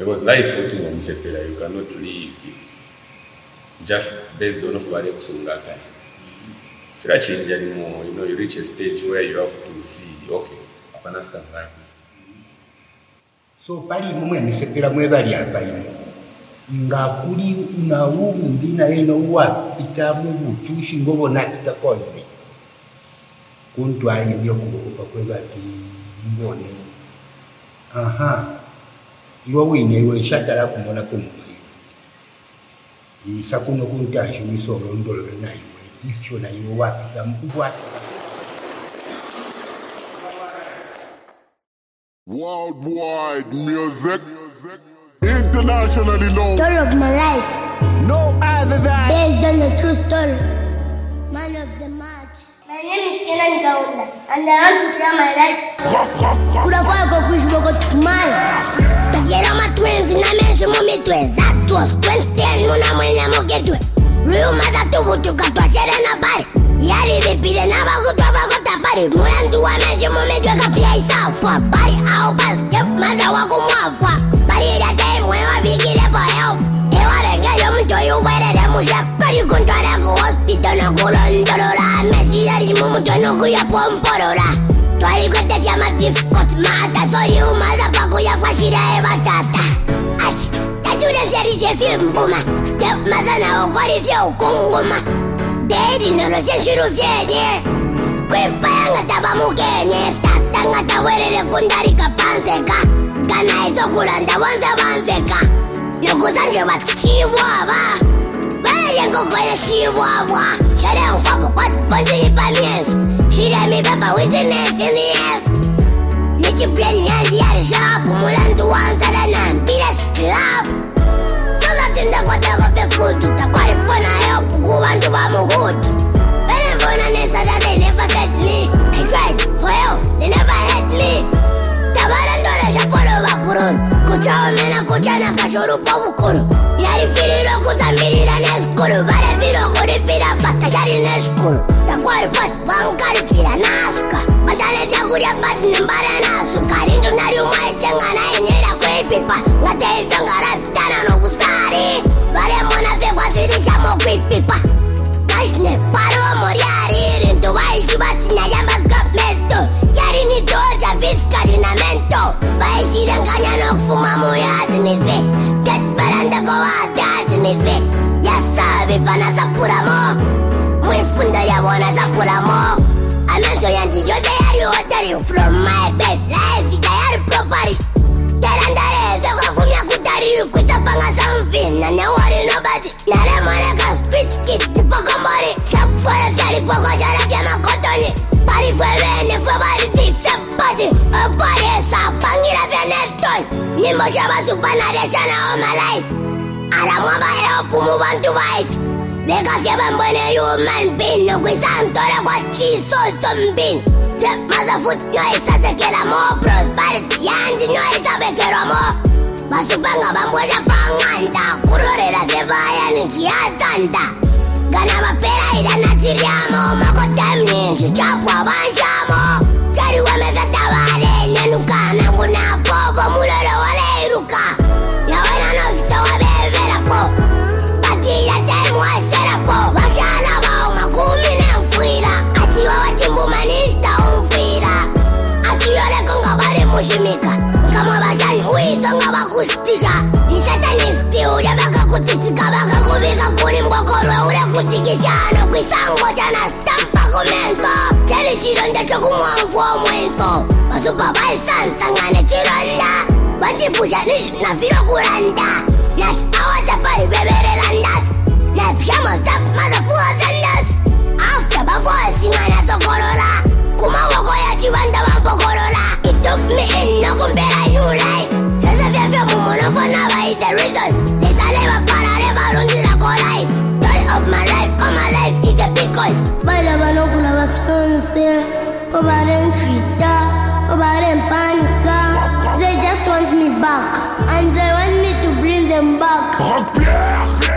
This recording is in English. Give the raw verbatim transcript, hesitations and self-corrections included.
Because life floating on Sepera, you cannot leave it just based on what you have. If you change anymore, you know, you reach a stage where you have to see, okay, I'm not going to like this. So, pali mwe Sepera mwe bali hapa ino. Ngakuli unaumu mbina eno uwa pita mungu chushi ngobo na pita kolme. Kuntu ayi ndiyo kukupa kwe bati mbone. Aha. Iwa wine iwe shatara kumona kumwe. Isakuno kunta shumi solo ndolo na iwe. Ifyo na iwe wapita mkubwa. Worldwide music. Internationally known. Story of my life. No other than. Based on the true story. Man of the match. My name is Kenan Kaunda and I want to share my life. Kuna faya kwa kuishi wako tumai. Takiera ma twins na menshi mumitwe. Zatos twenty ten muna mwene moketwe. Ruma za tuvutu katwa shere na bari. Yari vipide na bagutwa bagota pari. Muyandu wa menshi mumitwe kapia isafa. Bari au basket maza wako mwafa. Bari ya time wewa bigile for help. Ewa renga yo mto yu were de musha. Bari kuntwara ku hospital na kulondolora. Meshi yari mumuto no kuya pomporora. Twari kwete fya matifkot mata. Sori umaza paku ya fashira eva tata. Ati, tature fya rishe fye mbuma. Step maza na okori fya ukunguma. Dedi nolo fya shiru fye de. Kwepa yanga taba mukene. Tata ngata werele kundari kapanseka. Kana iso kulanda wanza wanzeka. Nukuzanje wati chiwaba. Baya ngoko ya chiwaba. Shere ufapo kwa tuponzi ipa miesu. Shire mi baba witness in the ass. Niki plan nyanzi yari sharp. Mulandu wanza da na mbira scrap. Sola tinda kwa tego fe futu. Takwari pona help kuwandu wa muhutu. Bene mbona nesa da they never fed me. I cried for help, they never had me. Tabarandora shakolo vapurun. Kuchao mena kuchana kashuru povukuru. Yari firiro kusamirira neskuru. Bare firo kuripira pata yari neskuru. Takwari pati pankari pira nasuka. Bandane vyakurya pati nembara nasuka. Rindu nari umaitenga na enyera kwepipa. Ngate isangara pitana no kusari. Bare mona fekwa tirisha mo kwepipa. Kashne paro moriari. Rindu waishi bati na yambas kapmeto. Yari ni doja viskari na mento. Baishira nganya no kufuma muyati nize. Get baranda go watati nize. Yasabi pana sapura mo. Mwifunda ya wana sapura mo. Amanso yanti yote yari hotari. From my bed life ita yari property. Terandare zoko fumya kutari. Kusapanga something na ne worry nobody. Nare mwana ka street kid tipo kombori. Shaku fara fyari poko shara fya makotoni. Bari fue bene fue bari tisa body. A body esa pangira fya neston. Nimbo shaba supanaresana all my life. Ara mwaba help move to wife. Bega fiaba mbone human being. No kwi santora kwa chiso sombin. Tep maza foot no isa sekela mo. Prosperity yandi no isa bekero mo. Basupanga bambweza panganta. Kurorera febaya nishia santa. Gana mapera ida nachiriamo. Mako temni shichapwa banshamo. Chari wamefeta wale nenuka. Nangu na povo mulolo wale iruka. Yawena no fito wabevera po. Patira time wasera po. Bashala bao makumi na mfuira. Atiwa watimbu manista umfuira. Atiwa lekonga bari mushimika. Kama bashani uizonga bakustisha. Ni satanisti uja baka kutitika baka kubika kuni mbokorwe ure kutikisha. No kwisango chana stampa kumenso. Cheri chironda chokumwamfu omwenso. Basupa baisansa ngane chironda. Bandi pusha nish na firo kuranda. Nats awata pari bebere landas. Nepshamo stop motherfucker zandas. After before singana sokorola. Kuma wako ya chibanda wampokorola. It took me in no compare new life. Sasa vya vya mumuno for now is the reason. Nisa leva para leva rundira ko life. Story of my life, all my life is a big call. Baila banokula bafyonse. For baren trita. For baren panika. They just want me back. And they want me to bring them back. Rock Pierre.